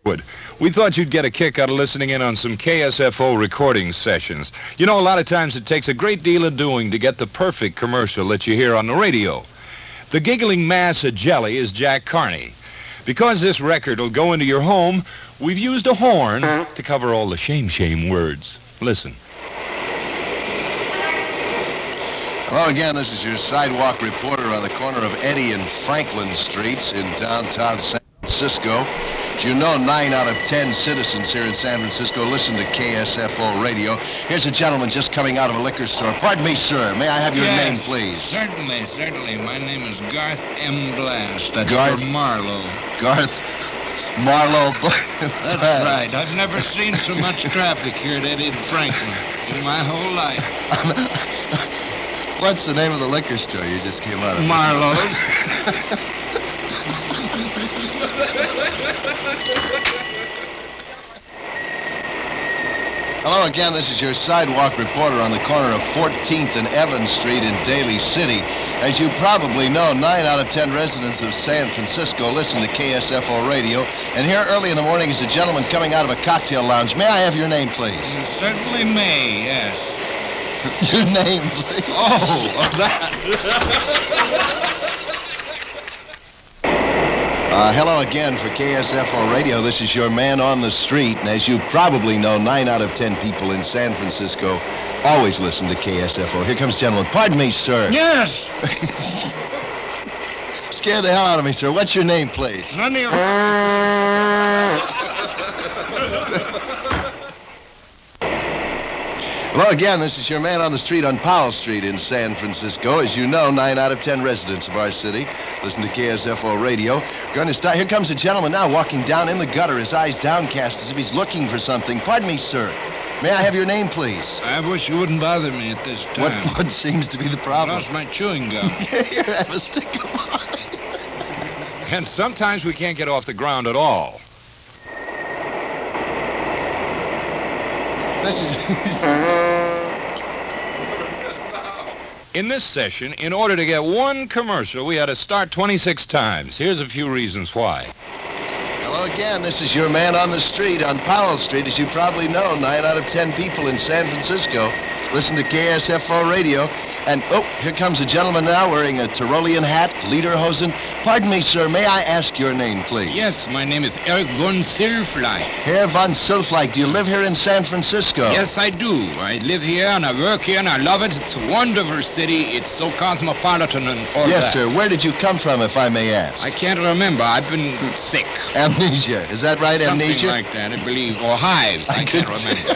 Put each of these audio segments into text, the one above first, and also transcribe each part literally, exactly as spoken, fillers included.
We thought you'd get a kick out of listening in on some K S F O recording sessions. You know, a lot of times it takes a great deal of doing to get the perfect commercial that you hear on the radio. The giggling mass of jelly is Jack Carney. Because this record will go into your home, we've used a horn to cover all the shame-shame words. Listen. Hello again, this is your sidewalk reporter on the corner of Eddy and Franklin Streets in downtown San Francisco. As you know, nine out of ten citizens here in San Francisco listen to K S F O radio. Here's a gentleman just coming out of a liquor store. Pardon me, sir. May I have your yes, name, please? Certainly, certainly. My name is Garth M. Blast. That's Garth for Marlowe. Garth Marlowe. That's right. I've never seen so much traffic here at Eddy and Franklin in my whole life. What's the name of the liquor store you just came out of? Marlowe's. Hello again, this is your sidewalk reporter on the corner of fourteenth and Evans Street in Daly City. As you probably know, nine out of ten residents of San Francisco listen to K S F O radio. And here early in the morning is a gentleman coming out of a cocktail lounge. May I have your name, please? You certainly may, yes. Your name, please. Oh, oh that. Uh, hello again for K S F O radio. This is your man on the street. And as you probably know, nine out of ten people in San Francisco always listen to K S F O. Here comes a gentleman. Pardon me, sir. Yes. Scared the hell out of me, sir. What's your name, please? None of your... Hello again, this is your man on the street on Powell Street in San Francisco. As you know, nine out of ten residents of our city listen to K S F O radio. We're going to start. Here comes a gentleman now walking down in the gutter, his eyes downcast as if he's looking for something. Pardon me, sir. May I have your name, please? I wish you wouldn't bother me at this time. What, what seems to be the problem? I lost my chewing gum. Here, have a stick of mine. And sometimes we can't get off the ground at all. This is... In this session, in order to get one commercial, we had to start twenty-six times. Here's a few reasons why. Hello again, this is your man on the street on Powell Street. As you probably know, nine out of ten people in San Francisco listen to K S F O radio. And, oh, here comes a gentleman now wearing a Tyrolean hat, lederhosen. Pardon me, sir, may I ask your name, please? Yes, my name is Eric von Silfleich. Herr von Silfleich, do you live here in San Francisco? Yes, I do. I live here and I work here and I love it. It's a wonderful city. It's so cosmopolitan and all Yes, that. sir. Where did you come from, if I may ask? I can't remember. I've been sick. Amnesia. Is that right, Something amnesia? like that, I believe. Or hives. I, I can't remember.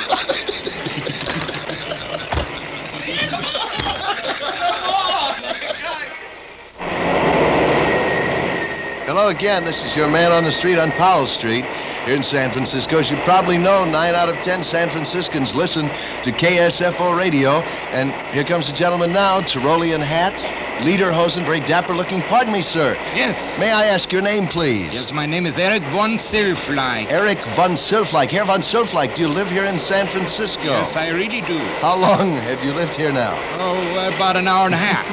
Hello again, this is your man on the street on Powell Street here in San Francisco. As you probably know, nine out of ten San Franciscans listen to K S F O radio. And here comes a gentleman now, Tyrolean hat, lederhosen, very dapper looking. Pardon me, sir. Yes. May I ask your name, please? Yes, my name is Eric von Silfleich. Eric von Silfleich. Herr von Silfleich, do you live here in San Francisco? Yes, I really do. How long have you lived here now? Oh, about an hour and a half.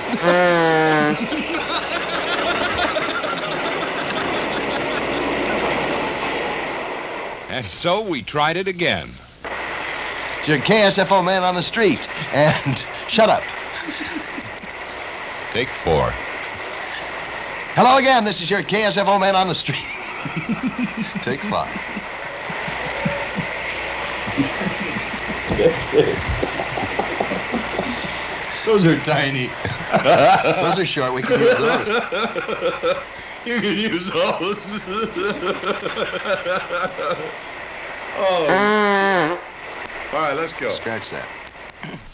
And so we tried it again. It's your K S F O man on the street. And shut up. Take four. Hello again, this is your K S F O man on the street. Take five. That's it. Those are tiny. Those are short. We can use those. You can use those. Oh. All right, let's go. Scratch that.